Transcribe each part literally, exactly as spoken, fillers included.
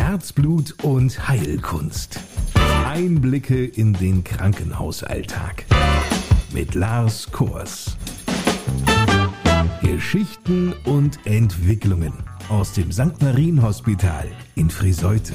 Herzblut und Heilkunst. Einblicke in den Krankenhausalltag mit Lars Kors. Geschichten und Entwicklungen aus dem Sankt Marienhospital in Friseute.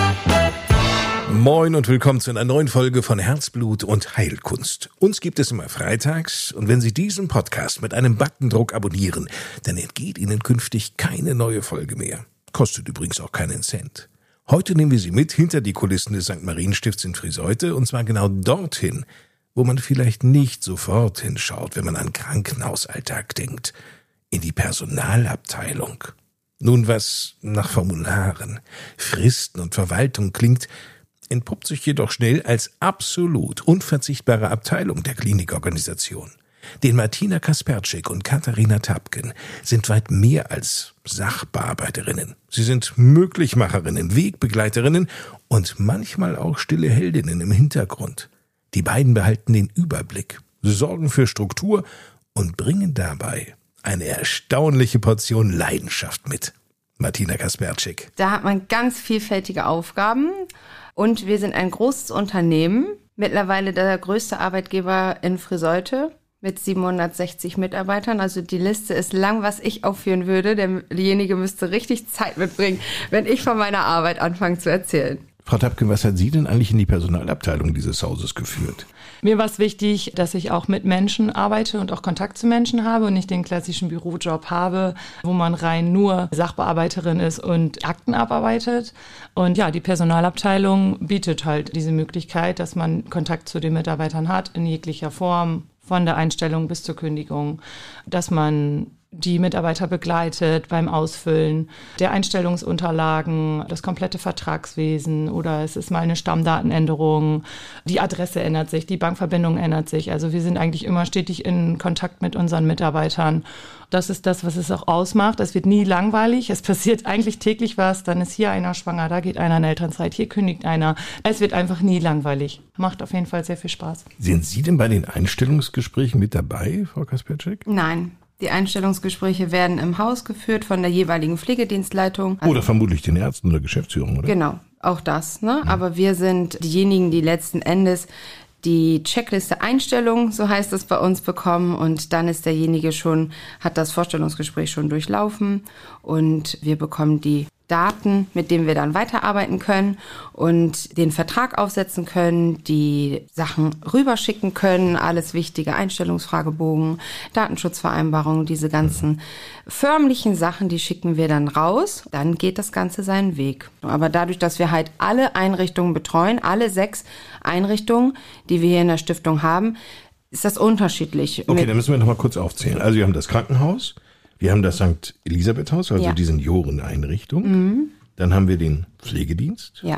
Moin und willkommen zu einer neuen Folge von Herzblut und Heilkunst. Uns gibt es immer freitags und wenn Sie diesen Podcast mit einem Backendruck abonnieren, dann entgeht Ihnen künftig keine neue Folge mehr. Kostet übrigens auch keinen Cent. Heute nehmen wir Sie mit hinter die Kulissen des Sankt Marienstifts in Friseute und zwar genau dorthin, wo man vielleicht nicht sofort hinschaut, wenn man an Krankenhausalltag denkt, in die Personalabteilung. Nun, was nach Formularen, Fristen und Verwaltung klingt, entpuppt sich jedoch schnell als absolut unverzichtbare Abteilung der Klinikorganisation. Denn Martina Kasperczyk und Katharina Tapken sind weit mehr als Sachbearbeiterinnen. Sie sind Möglichmacherinnen, Wegbegleiterinnen und manchmal auch stille Heldinnen im Hintergrund. Die beiden behalten den Überblick, sorgen für Struktur und bringen dabei eine erstaunliche Portion Leidenschaft mit. Martina Kasperczyk. Da hat man ganz vielfältige Aufgaben und wir sind ein großes Unternehmen, mittlerweile der größte Arbeitgeber in Friseute mit siebenhundertsechzig Mitarbeitern. Also die Liste ist lang, was ich aufführen würde. Derjenige müsste richtig Zeit mitbringen, wenn ich von meiner Arbeit anfange zu erzählen. Frau Tapken, was hat Sie denn eigentlich in die Personalabteilung dieses Hauses geführt? Mir war es wichtig, dass ich auch mit Menschen arbeite und auch Kontakt zu Menschen habe und nicht den klassischen Bürojob habe, wo man rein nur Sachbearbeiterin ist und Akten abarbeitet. Und ja, die Personalabteilung bietet halt diese Möglichkeit, dass man Kontakt zu den Mitarbeitern hat in jeglicher Form, von der Einstellung bis zur Kündigung, dass man die Mitarbeiter begleitet beim Ausfüllen der Einstellungsunterlagen, das komplette Vertragswesen oder es ist mal eine Stammdatenänderung, die Adresse ändert sich, die Bankverbindung ändert sich. Also wir sind eigentlich immer stetig in Kontakt mit unseren Mitarbeitern. Das ist das, was es auch ausmacht. Es wird nie langweilig. Es passiert eigentlich täglich was. Dann ist hier einer schwanger, da geht einer in Elternzeit, hier kündigt einer. Es wird einfach nie langweilig. Macht auf jeden Fall sehr viel Spaß. Sind Sie denn bei den Einstellungsgesprächen mit dabei, Frau Kasperczyk? Nein. Die Einstellungsgespräche werden im Haus geführt von der jeweiligen Pflegedienstleitung. Oder vermutlich den Ärzten oder Geschäftsführung, oder? Genau, auch das. Ne? Mhm. Aber wir sind diejenigen, die letzten Endes die Checkliste Einstellung, so heißt es bei uns, bekommen. Und dann ist derjenige schon, hat das Vorstellungsgespräch schon durchlaufen. Und wir bekommen die Daten, mit denen wir dann weiterarbeiten können und den Vertrag aufsetzen können, die Sachen rüberschicken können, alles wichtige, Einstellungsfragebogen, Datenschutzvereinbarungen, diese ganzen förmlichen Sachen, die schicken wir dann raus, dann geht das Ganze seinen Weg. Aber dadurch, dass wir halt alle Einrichtungen betreuen, alle sechs Einrichtungen, die wir hier in der Stiftung haben, ist das unterschiedlich. Okay, dann müssen wir noch mal kurz aufzählen. Also wir haben das Krankenhaus, wir haben das Sankt Elisabeth-Haus, also ja. die Senioreneinrichtung. Mhm. Dann haben wir den Pflegedienst. Ja.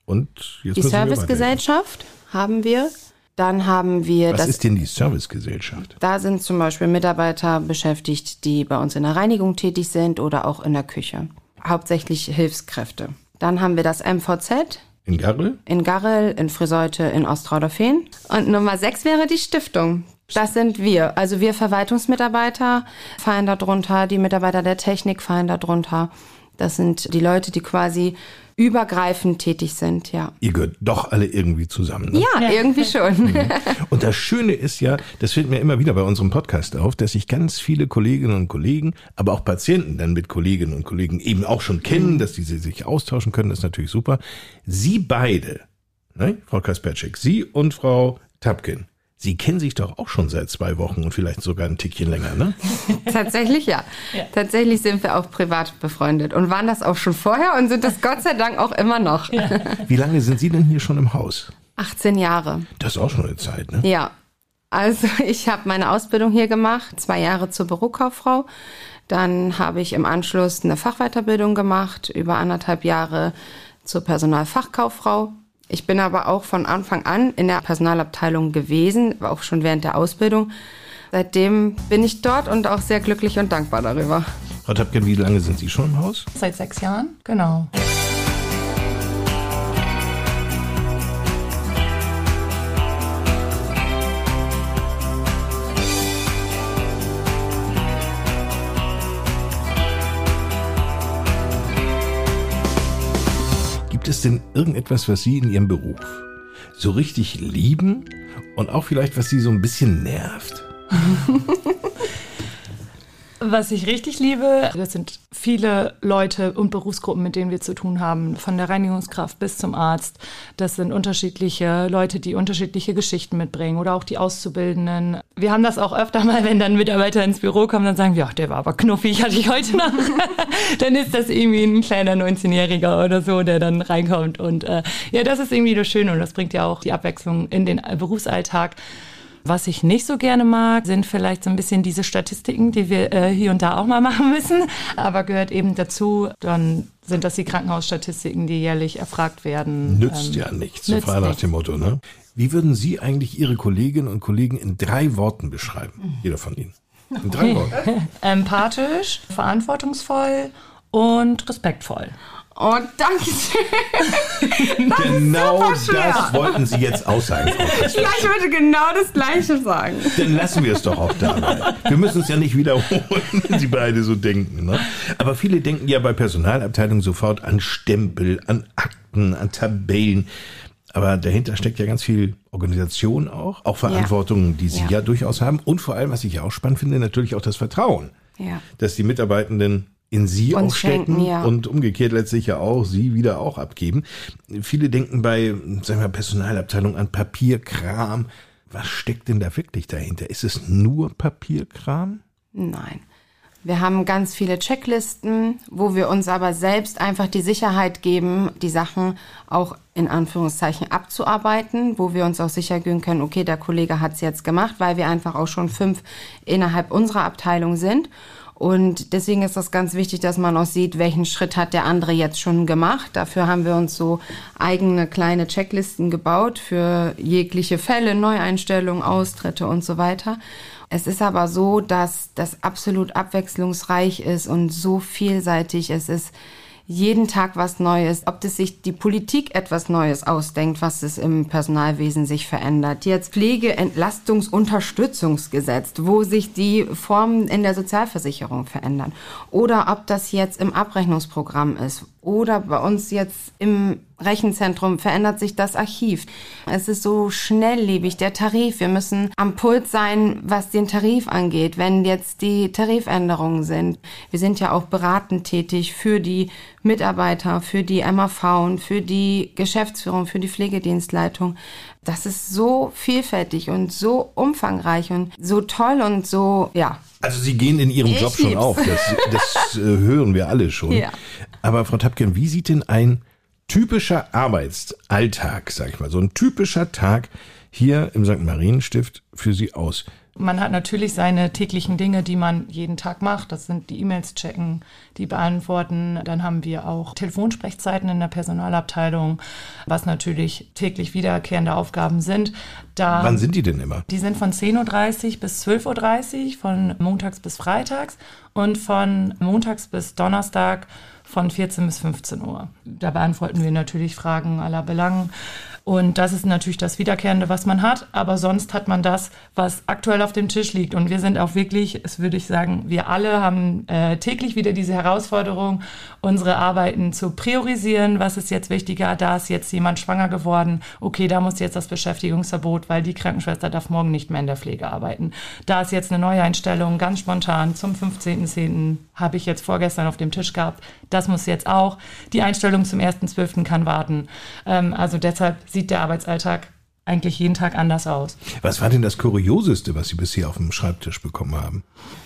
Und jetzt die Servicegesellschaft haben wir. Dann haben wir Was das. Was ist denn die Servicegesellschaft? Da sind zum Beispiel Mitarbeiter beschäftigt, die bei uns in der Reinigung tätig sind oder auch in der Küche. Hauptsächlich Hilfskräfte. Dann haben wir das M V Z. In Garrel? In Garrel, in Friseute, in Ostrauderfehn. Und Nummer sechs wäre die Stiftung. Das sind wir. Also wir Verwaltungsmitarbeiter fallen da drunter, die Mitarbeiter der Technik fallen da drunter. Das sind die Leute, die quasi übergreifend tätig sind, ja. Ihr gehört doch alle irgendwie zusammen, ne? Ja, ja, irgendwie schon. Und das Schöne ist ja, das fällt mir immer wieder bei unserem Podcast auf, dass sich ganz viele Kolleginnen und Kollegen, aber auch Patienten dann mit Kolleginnen und Kollegen eben auch schon kennen, mhm. dass die sich austauschen können, das ist natürlich super. Sie beide, ne, Frau Kasperczyk, Sie und Frau Tapken, Sie kennen sich doch auch schon seit zwei Wochen und vielleicht sogar ein Tickchen länger, ne? Tatsächlich, ja. ja. Tatsächlich sind wir auch privat befreundet und waren das auch schon vorher und sind das Gott sei Dank auch immer noch. Ja. Wie lange sind Sie denn hier schon im Haus? achtzehn Jahre. Das ist auch schon eine Zeit, ne? Ja. Also ich habe meine Ausbildung hier gemacht, zwei Jahre zur Bürokauffrau. Dann habe ich im Anschluss eine Fachweiterbildung gemacht, über anderthalb Jahre zur Personalfachkauffrau. Ich bin aber auch von Anfang an in der Personalabteilung gewesen, auch schon während der Ausbildung. Seitdem bin ich dort und auch sehr glücklich und dankbar darüber. Frau Tapken, wie lange sind Sie schon im Haus? Seit sechs Jahren, genau. Gibt es denn irgendetwas, was Sie in Ihrem Beruf so richtig lieben und auch vielleicht, was Sie so ein bisschen nervt? Was ich richtig liebe, das sind viele Leute und Berufsgruppen, mit denen wir zu tun haben, von der Reinigungskraft bis zum Arzt. Das sind unterschiedliche Leute, die unterschiedliche Geschichten mitbringen oder auch die Auszubildenden. Wir haben das auch öfter mal, wenn dann Mitarbeiter ins Büro kommen, dann sagen wir, ach, der war aber knuffig, hatte ich heute noch. Dann ist das irgendwie ein kleiner neunzehnjähriger oder so, der dann reinkommt. Und äh, ja, das ist irgendwie das Schöne und das bringt ja auch die Abwechslung in den Berufsalltag. Was ich nicht so gerne mag, sind vielleicht so ein bisschen diese Statistiken, die wir äh, hier und da auch mal machen müssen. Aber gehört eben dazu, dann sind das die Krankenhausstatistiken, die jährlich erfragt werden. Nützt ähm, ja nichts, so frei nach dem Motto, ne? Wie würden Sie eigentlich Ihre Kolleginnen und Kollegen in drei Worten beschreiben? Jeder von Ihnen. In drei Worten. Empathisch, verantwortungsvoll und respektvoll. Oh, danke schön. Das genau das wollten Sie jetzt aussagen, Frau Kasper. Ja, ich würde genau das Gleiche sagen. Dann lassen wir es doch auch dabei. Wir müssen es ja nicht wiederholen, wenn Sie beide so denken. Ne? Aber viele denken ja bei Personalabteilungen sofort an Stempel, an Akten, an Tabellen. Aber dahinter steckt ja ganz viel Organisation auch, auch Verantwortung, die Sie ja. ja durchaus haben. Und vor allem, was ich ja auch spannend finde, natürlich auch das Vertrauen, ja. dass die Mitarbeitenden in Sie uns auch stecken schenken, ja. und umgekehrt letztlich ja auch Sie wieder auch abgeben. Viele denken bei, sagen wir, Personalabteilung an Papierkram. Was steckt denn da wirklich dahinter? Ist es nur Papierkram? Nein. Wir haben ganz viele Checklisten, wo wir uns aber selbst einfach die Sicherheit geben, die Sachen auch in Anführungszeichen abzuarbeiten, wo wir uns auch sicher gehen können, okay, der Kollege hat es jetzt gemacht, weil wir einfach auch schon fünf innerhalb unserer Abteilung sind. Und deswegen ist das ganz wichtig, dass man auch sieht, welchen Schritt hat der andere jetzt schon gemacht. Dafür haben wir uns so eigene kleine Checklisten gebaut für jegliche Fälle, Neueinstellungen, Austritte und so weiter. Es ist aber so, dass das absolut abwechslungsreich ist und so vielseitig. Es ist jeden Tag was Neues. Ob das sich die Politik etwas Neues ausdenkt, was es im Personalwesen sich verändert. Jetzt Pflegeentlastungs-Unterstützungsgesetz, wo sich die Formen in der Sozialversicherung verändern. Oder ob das jetzt im Abrechnungsprogramm ist. Oder bei uns jetzt im Rechenzentrum verändert sich das Archiv. Es ist so schnelllebig, der Tarif. Wir müssen am Puls sein, was den Tarif angeht, wenn jetzt die Tarifänderungen sind. Wir sind ja auch beratend tätig für die Mitarbeiter, für die M A V und für die Geschäftsführung, für die Pflegedienstleitung. Das ist so vielfältig und so umfangreich und so toll und so, ja. Also Sie gehen in Ihrem Ich Job schon lieb's. auf, das, das äh, hören wir alle schon. Ja. Aber Frau Tapken, wie sieht denn ein typischer Arbeitsalltag, sag ich mal, so ein typischer Tag hier im Sankt Marienstift für Sie aus? Man hat natürlich seine täglichen Dinge, die man jeden Tag macht. Das sind die E-Mails checken, die beantworten. Dann haben wir auch Telefonsprechzeiten in der Personalabteilung, was natürlich täglich wiederkehrende Aufgaben sind. Da, Wann sind die denn immer? Die sind von zehn Uhr dreißig bis zwölf Uhr dreißig, von montags bis freitags und von montags bis Donnerstag von vierzehn bis fünfzehn Uhr. Da beantworten wir natürlich Fragen aller Belangen. Und das ist natürlich das Wiederkehrende, was man hat. Aber sonst hat man das, was aktuell auf dem Tisch liegt. Und wir sind auch wirklich, das würde ich sagen, wir alle haben äh, täglich wieder diese Herausforderung, unsere Arbeiten zu priorisieren. Was ist jetzt wichtiger? Da ist jetzt jemand schwanger geworden. Okay, da muss jetzt das Beschäftigungsverbot, weil die Krankenschwester darf morgen nicht mehr in der Pflege arbeiten. Da ist jetzt eine Neueinstellung, ganz spontan, zum fünfzehnten zehnten habe ich jetzt vorgestern auf dem Tisch gehabt. Das muss jetzt auch. Die Einstellung zum ersten zwölften kann warten. Ähm, also deshalb sieht der Arbeitsalltag eigentlich jeden Tag anders aus. Was war denn das Kurioseste, was Sie bisher auf dem Schreibtisch bekommen haben?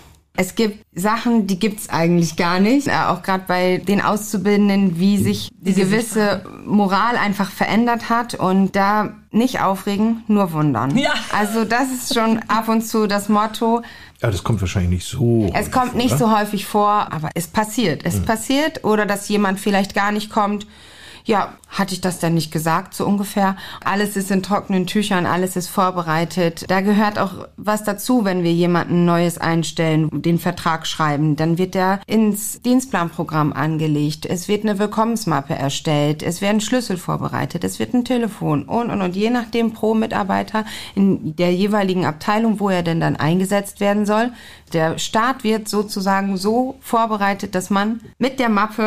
Es gibt Sachen, die gibt's eigentlich gar nicht. Äh, auch gerade bei den Auszubildenden, wie sich die gewisse Moral einfach verändert hat. Und da nicht aufregen, nur wundern. Ja. Also das ist schon ab und zu das Motto. Ja, das kommt wahrscheinlich nicht so Es häufig kommt vor, nicht oder? so häufig vor, aber es passiert. Es Mhm. passiert oder dass jemand vielleicht gar nicht kommt. Ja, hatte ich das denn nicht gesagt, so ungefähr? Alles ist in trockenen Tüchern, alles ist vorbereitet. Da gehört auch was dazu, wenn wir jemanden Neues einstellen, den Vertrag schreiben. Dann wird der ins Dienstplanprogramm angelegt. Es wird eine Willkommensmappe erstellt. Es werden Schlüssel vorbereitet. Es wird ein Telefon und, und, und. Je nachdem pro Mitarbeiter in der jeweiligen Abteilung, wo er denn dann eingesetzt werden soll. Der Start wird sozusagen so vorbereitet, dass man mit der Mappe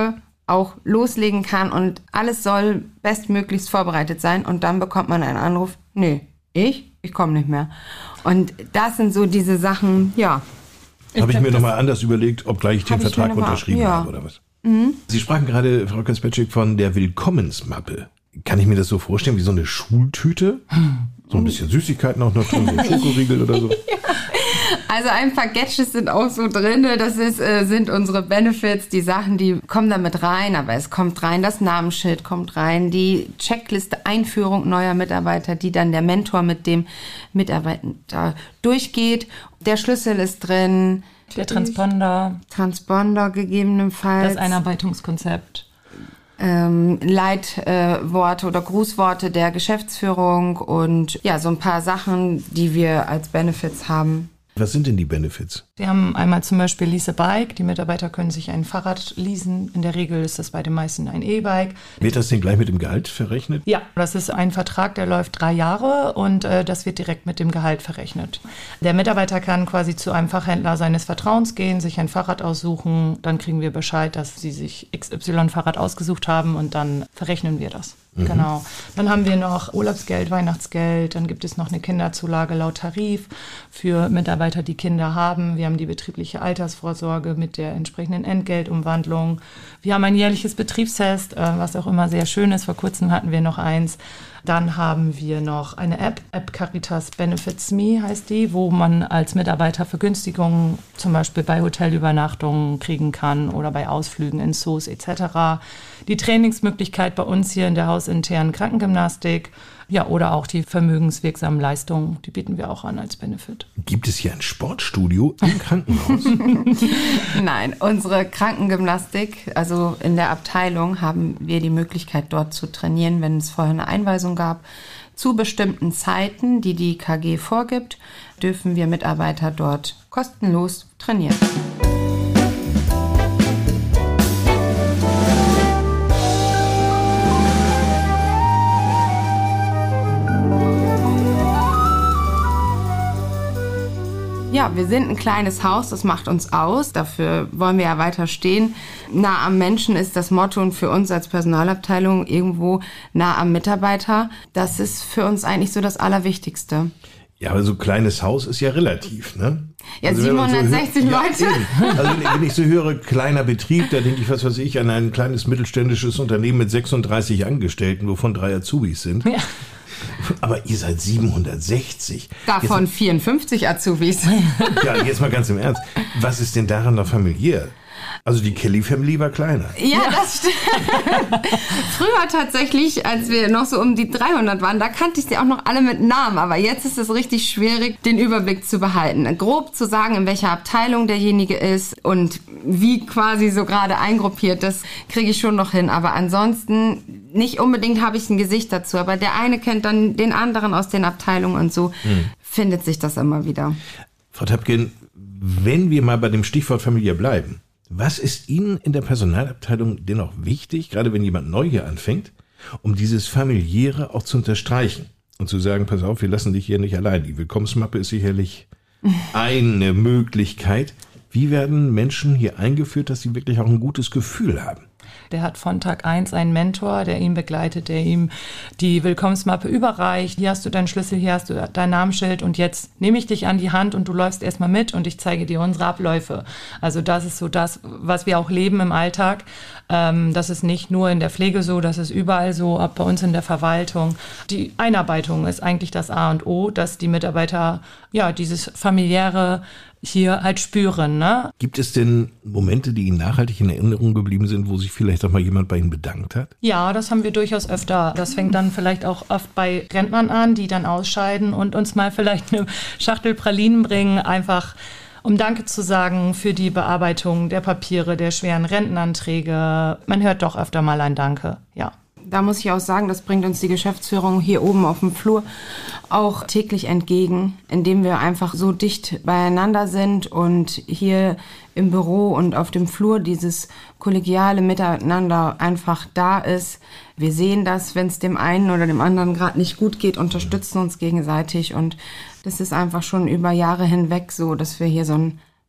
auch loslegen kann und alles soll bestmöglichst vorbereitet sein und dann bekommt man einen Anruf, nee, ich, ich komme nicht mehr. Und das sind so diese Sachen, ja. Habe ich mir nochmal anders überlegt, ob gleich ich den Vertrag ich unterschrieben mal, ja. habe oder was. Mhm. Sie sprachen gerade, Frau Kaspetschik, von der Willkommensmappe. Kann ich mir das so vorstellen wie so eine Schultüte? So ein bisschen Süßigkeiten auch noch drin, so ein Schokoriegel oder so? Ja. Also ein paar Gadgets sind auch so drin. Das ist, äh, sind unsere Benefits, die Sachen, die kommen da mit rein. Aber es kommt rein, das Namensschild kommt rein, die Checkliste Einführung neuer Mitarbeiter, die dann der Mentor mit dem Mitarbeiter durchgeht. Der Schlüssel ist drin. Der Transponder. Transponder gegebenenfalls. Das Einarbeitungskonzept. Ähm, Leitworte äh, oder Grußworte der Geschäftsführung und ja, so ein paar Sachen, die wir als Benefits haben. Was sind denn die Benefits? Wir haben einmal zum Beispiel Lease a Bike. Die Mitarbeiter können sich ein Fahrrad leasen. In der Regel ist das bei den meisten ein E-Bike. Wird das denn gleich mit dem Gehalt verrechnet? Ja, das ist ein Vertrag, der läuft drei Jahre und äh, das wird direkt mit dem Gehalt verrechnet. Der Mitarbeiter kann quasi zu einem Fachhändler seines Vertrauens gehen, sich ein Fahrrad aussuchen. Dann kriegen wir Bescheid, dass sie sich X Y-Fahrrad ausgesucht haben und dann verrechnen wir das. Mhm. Genau. Dann haben wir noch Urlaubsgeld, Weihnachtsgeld. Dann gibt es noch eine Kinderzulage laut Tarif für Mitarbeiter, die Kinder haben. Wir haben die betriebliche Altersvorsorge mit der entsprechenden Entgeltumwandlung. Wir haben ein jährliches Betriebsfest, was auch immer sehr schön ist. Vor kurzem hatten wir noch eins. Dann haben wir noch eine App, App Caritas Benefits Me heißt die, wo man als Mitarbeiter Vergünstigungen zum Beispiel bei Hotelübernachtungen kriegen kann oder bei Ausflügen in Zoos et cetera. Die Trainingsmöglichkeit bei uns hier in der hausinternen Krankengymnastik, ja, oder auch die vermögenswirksamen Leistungen, die bieten wir auch an als Benefit. Gibt es hier ein Sportstudio im Krankenhaus? Nein, unsere Krankengymnastik, also in der Abteilung, haben wir die Möglichkeit, dort zu trainieren, wenn es vorher eine Einweisung gab. Zu bestimmten Zeiten, die die K G vorgibt, dürfen wir Mitarbeiter dort kostenlos trainieren. Ja, wir sind ein kleines Haus, das macht uns aus. Dafür wollen wir ja weiter stehen. Nah am Menschen ist das Motto und für uns als Personalabteilung irgendwo nah am Mitarbeiter. Das ist für uns eigentlich so das Allerwichtigste. Ja, aber so ein kleines Haus ist ja relativ, ne? Ja, also siebenhundertsechzig so hör- Leute. Ja, also wenn ich so höre, kleiner Betrieb, da denke ich, was weiß ich, an ein kleines mittelständisches Unternehmen mit sechsunddreißig Angestellten, wovon drei Azubis sind. Ja. Aber ihr seid siebenhundertsechzig. Davon jetzt, vierundfünfzig Azubis. Ja, jetzt mal ganz im Ernst. Was ist denn daran noch familiär? Also die Kelly-Family war kleiner. Ja, das stimmt. Früher tatsächlich, als wir noch so um die dreihundert waren, da kannte ich sie auch noch alle mit Namen. Aber jetzt ist es richtig schwierig, den Überblick zu behalten. Grob zu sagen, in welcher Abteilung derjenige ist und wie quasi so gerade eingruppiert, das kriege ich schon noch hin. Aber ansonsten nicht unbedingt habe ich ein Gesicht dazu. Aber der eine kennt dann den anderen aus den Abteilungen und so hm. findet sich das immer wieder. Frau Töpken, wenn wir mal bei dem Stichwort Familie bleiben, was ist Ihnen in der Personalabteilung dennoch wichtig, gerade wenn jemand neu hier anfängt, um dieses Familiäre auch zu unterstreichen und zu sagen, pass auf, wir lassen dich hier nicht allein. Die Willkommensmappe ist sicherlich eine Möglichkeit. Wie werden Menschen hier eingeführt, dass sie wirklich auch ein gutes Gefühl haben? Der hat von Tag eins einen Mentor, der ihn begleitet, der ihm die Willkommensmappe überreicht. Hier hast du deinen Schlüssel, hier hast du dein Namensschild und jetzt nehme ich dich an die Hand und du läufst erstmal mit und ich zeige dir unsere Abläufe. Also das ist so das, was wir auch leben im Alltag. Das ist nicht nur in der Pflege so, das ist überall so, auch bei uns in der Verwaltung. Die Einarbeitung ist eigentlich das A und O, dass die Mitarbeiter ja dieses familiäre hier halt spüren. Ne? Gibt es denn Momente, die Ihnen nachhaltig in Erinnerung geblieben sind, wo sich vielleicht auch mal jemand bei Ihnen bedankt hat? Ja, das haben wir durchaus öfter. Das fängt dann vielleicht auch oft bei Rentnern an, die dann ausscheiden und uns mal vielleicht eine Schachtel Pralinen bringen, einfach um Danke zu sagen für die Bearbeitung der Papiere, der schweren Rentenanträge. Man hört doch öfter mal ein Danke, ja. Da muss ich auch sagen, das bringt uns die Geschäftsführung hier oben auf dem Flur auch täglich entgegen, indem wir einfach so dicht beieinander sind und hier im Büro und auf dem Flur dieses kollegiale Miteinander einfach da ist. Wir sehen das, wenn es dem einen oder dem anderen gerade nicht gut geht, unterstützen uns gegenseitig und das ist einfach schon über Jahre hinweg so, dass wir hier so ein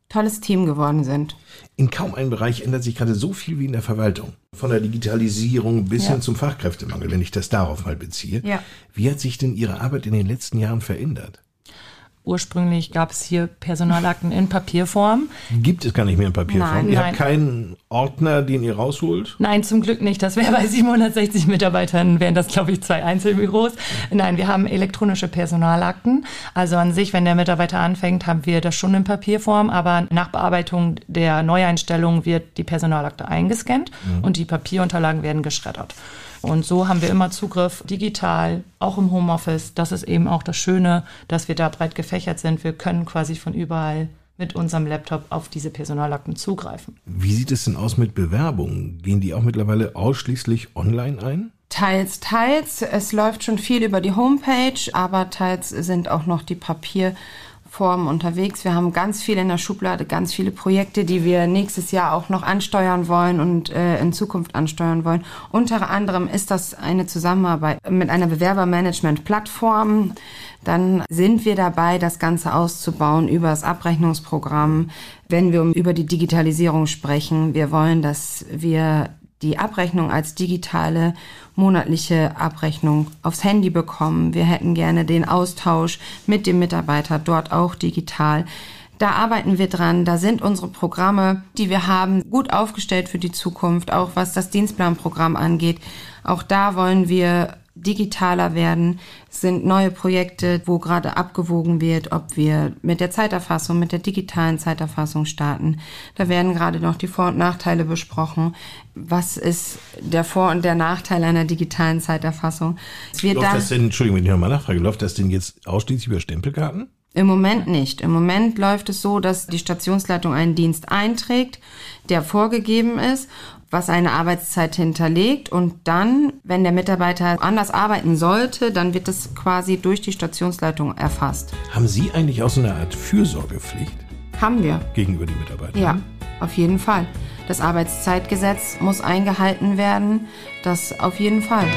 tolles Team geworden sind. In kaum einem Bereich ändert sich gerade so viel wie in der Verwaltung. Von der Digitalisierung bis ja. hin zum Fachkräftemangel, wenn ich das darauf mal beziehe. Ja. Wie hat sich denn Ihre Arbeit in den letzten Jahren verändert? Ursprünglich gab es hier Personalakten in Papierform. Gibt es gar nicht mehr in Papierform? Nein, ihr nein. habt keinen Ordner, den ihr rausholt? Nein, zum Glück nicht. Das wäre bei siebenhundertsechzig Mitarbeitern, wären das, glaube ich, zwei Einzelbüros. Nein, wir haben elektronische Personalakten. Also an sich, wenn der Mitarbeiter anfängt, haben wir das schon in Papierform. Aber nach Bearbeitung der Neueinstellung wird die Personalakte eingescannt mhm. und die Papierunterlagen werden geschreddert. Und so haben wir immer Zugriff digital, auch im Homeoffice. Das ist eben auch das Schöne, dass wir da breit gefächert sind. Wir können quasi von überall mit unserem Laptop auf diese Personalakten zugreifen. Wie sieht es denn aus mit Bewerbungen? Gehen die auch mittlerweile ausschließlich online ein? Teils, teils. Es läuft schon viel über die Homepage, aber teils sind auch noch die Papierformen unterwegs. Wir haben ganz viel in der Schublade, ganz viele Projekte, die wir nächstes Jahr auch noch ansteuern wollen und äh, in Zukunft ansteuern wollen. Unter anderem ist das eine Zusammenarbeit mit einer Bewerbermanagement-Plattform. Dann sind wir dabei, das Ganze auszubauen über das Abrechnungsprogramm. Wenn wir über die Digitalisierung sprechen, wir wollen, dass wir die Abrechnung als digitale monatliche Abrechnung aufs Handy bekommen. Wir hätten gerne den Austausch mit dem Mitarbeiter dort auch digital. Da arbeiten wir dran. Da sind unsere Programme, die wir haben, gut aufgestellt für die Zukunft, auch was das Dienstplanprogramm angeht. Auch da wollen wir digitaler werden. Es sind neue Projekte, wo gerade abgewogen wird, ob wir mit der Zeiterfassung, mit der digitalen Zeiterfassung starten. Da werden gerade noch die Vor- und Nachteile besprochen. Was ist der Vor- und der Nachteil einer digitalen Zeiterfassung? Es wird läuft dann, das denn, Entschuldigung, wenn ich nochmal nachfrage, läuft das denn jetzt ausschließlich über Stempelkarten? Im Moment nicht. Im Moment läuft es so, dass die Stationsleitung einen Dienst einträgt, der vorgegeben ist, was eine Arbeitszeit hinterlegt, und dann, wenn der Mitarbeiter anders arbeiten sollte, dann wird es quasi durch die Stationsleitung erfasst. Haben Sie eigentlich auch so eine Art Fürsorgepflicht? Haben wir. Gegenüber den Mitarbeitern? Ja, auf jeden Fall. Das Arbeitszeitgesetz muss eingehalten werden. Das auf jeden Fall.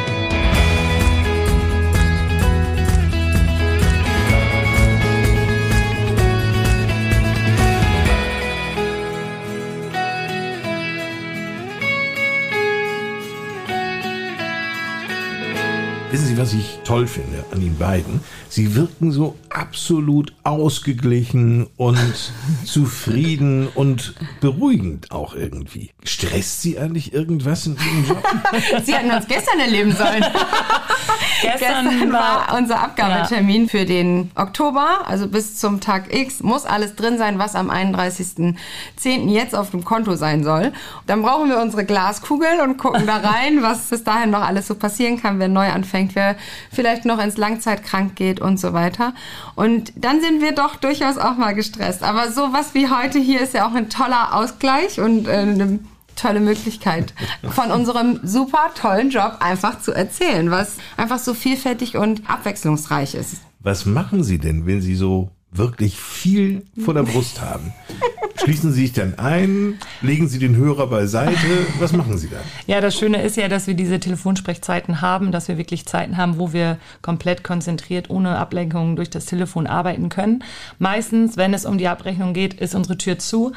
Wissen Sie, was ich toll finde an Ihnen beiden? Sie wirken so absolut ausgeglichen und zufrieden und beruhigend auch irgendwie. Stresst Sie eigentlich irgendwas in Ihrem Job? Sie hatten uns gestern erleben sollen. gestern, gestern war unser Abgabetermin ja. für den Oktober, also bis zum Tag X muss alles drin sein, was am einunddreißigsten zehnten jetzt auf dem Konto sein soll. Dann brauchen wir unsere Glaskugel und gucken da rein, was bis dahin noch alles so passieren kann, wer neu anfängt, wer vielleicht noch ins Langzeitkrank geht und so weiter. Und dann sind wir doch durchaus auch mal gestresst. Aber sowas wie heute hier ist ja auch ein toller Ausgleich und äh, eine tolle Möglichkeit, von unserem super tollen Job einfach zu erzählen, was einfach so vielfältig und abwechslungsreich ist. Was machen Sie denn, wenn Sie so wirklich viel vor der Brust haben? Schließen Sie sich dann ein? Legen Sie den Hörer beiseite? Was machen Sie da? Ja, das Schöne ist ja, dass wir diese Telefonsprechzeiten haben, dass wir wirklich Zeiten haben, wo wir komplett konzentriert, ohne Ablenkungen durch das Telefon arbeiten können. Meistens, wenn es um die Abrechnung geht, ist unsere Tür zu,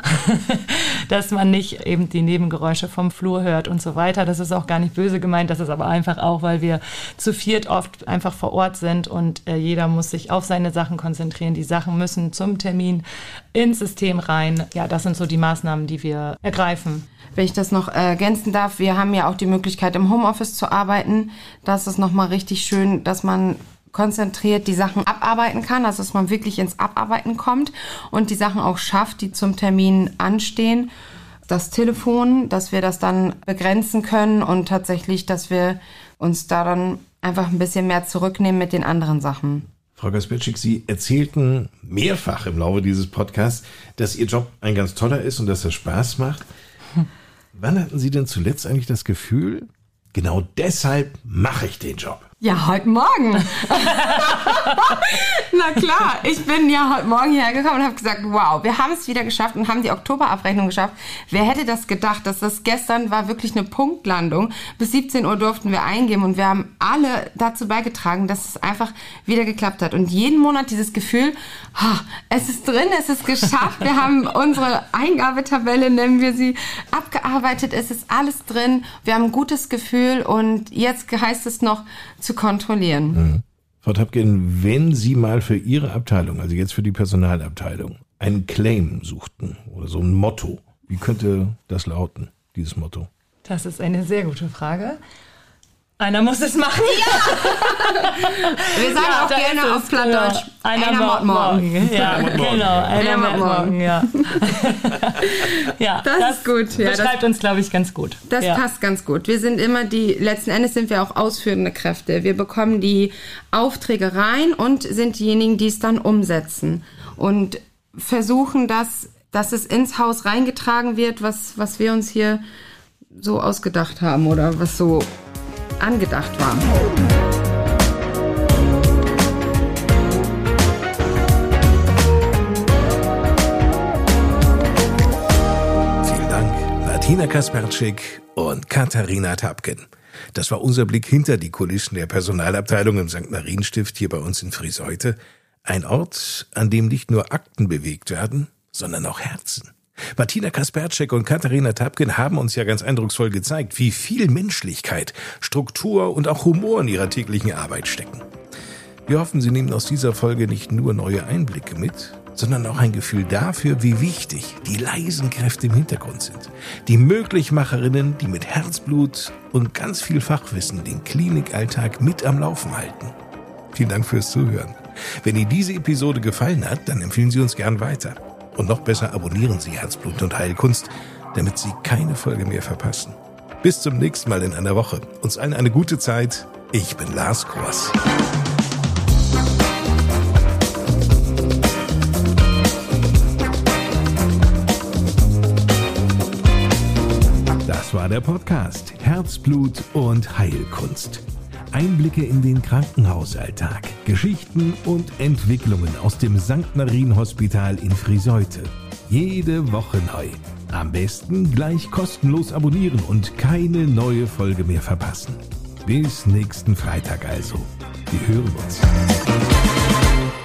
dass man nicht eben die Nebengeräusche vom Flur hört und so weiter. Das ist auch gar nicht böse gemeint, das ist aber einfach auch, weil wir zu viert oft einfach vor Ort sind und äh, jeder muss sich auf seine Sachen konzentrieren. Die Sachen müssen zum Termin ins System rein. Ja, das sind so die Maßnahmen, die wir ergreifen. Wenn ich das noch ergänzen darf, wir haben ja auch die Möglichkeit, im Homeoffice zu arbeiten. Das ist nochmal richtig schön, dass man konzentriert die Sachen abarbeiten kann, also dass man wirklich ins Abarbeiten kommt und die Sachen auch schafft, die zum Termin anstehen. Das Telefon, dass wir das dann begrenzen können und tatsächlich, dass wir uns da dann einfach ein bisschen mehr zurücknehmen mit den anderen Sachen. Frau Gaspetschik, Sie erzählten mehrfach im Laufe dieses Podcasts, dass Ihr Job ein ganz toller ist und dass er Spaß macht. Hm. Wann hatten Sie denn zuletzt eigentlich das Gefühl, genau deshalb mache ich den Job? Ja, heute Morgen. Na klar, ich bin ja heute Morgen hierher gekommen und habe gesagt, wow, wir haben es wieder geschafft und haben die Oktoberabrechnung geschafft. Wer hätte das gedacht, dass das gestern war wirklich eine Punktlandung. Bis siebzehn Uhr durften wir eingeben und wir haben alle dazu beigetragen, dass es einfach wieder geklappt hat. Und jeden Monat dieses Gefühl, oh, es ist drin, es ist geschafft. Wir haben unsere Eingabetabelle, nennen wir sie, abgearbeitet. Es ist alles drin. Wir haben ein gutes Gefühl und jetzt heißt es noch, zu kontrollieren. Mhm. Frau Tapkin, wenn Sie mal für Ihre Abteilung, also jetzt für die Personalabteilung, einen Claim suchten oder so ein Motto, wie könnte das lauten, dieses Motto? Das ist eine sehr gute Frage. Einer muss es machen. Ja! Wir sagen ja, auch gerne auf Plattdeutsch. Ja, einer, einer Mord morgen. morgen. Ja, einer genau. Einer, einer Mord morgen. morgen. Ja. ja, das, das ist gut. Ja, beschreibt das, uns, glaube ich, ganz gut. Das ja. passt ganz gut. Wir sind immer die, letzten Endes sind wir auch ausführende Kräfte. Wir bekommen die Aufträge rein und sind diejenigen, die es dann umsetzen. Und versuchen, dass, dass es ins Haus reingetragen wird, was, was wir uns hier so ausgedacht haben oder was so angedacht war. Vielen Dank, Martina Kasperczyk und Katharina Tapkin. Das war unser Blick hinter die Kulissen der Personalabteilung im Sankt Marienstift hier bei uns in Friseute. Ein Ort, an dem nicht nur Akten bewegt werden, sondern auch Herzen. Martina Kasperczyk und Katharina Tapkin haben uns ja ganz eindrucksvoll gezeigt, wie viel Menschlichkeit, Struktur und auch Humor in ihrer täglichen Arbeit stecken. Wir hoffen, Sie nehmen aus dieser Folge nicht nur neue Einblicke mit, sondern auch ein Gefühl dafür, wie wichtig die leisen Kräfte im Hintergrund sind. Die Möglichmacherinnen, die mit Herzblut und ganz viel Fachwissen den Klinikalltag mit am Laufen halten. Vielen Dank fürs Zuhören. Wenn Ihnen diese Episode gefallen hat, dann empfehlen Sie uns gern weiter. Und noch besser abonnieren Sie Herzblut und Heilkunst, damit Sie keine Folge mehr verpassen. Bis zum nächsten Mal in einer Woche. Uns allen eine gute Zeit. Ich bin Lars Kors. Das war der Podcast Herzblut und Heilkunst. Einblicke in den Krankenhausalltag, Geschichten und Entwicklungen aus dem Sankt Marien-Hospital in Friseute. Jede Woche neu. Am besten gleich kostenlos abonnieren und keine neue Folge mehr verpassen. Bis nächsten Freitag also. Wir hören uns.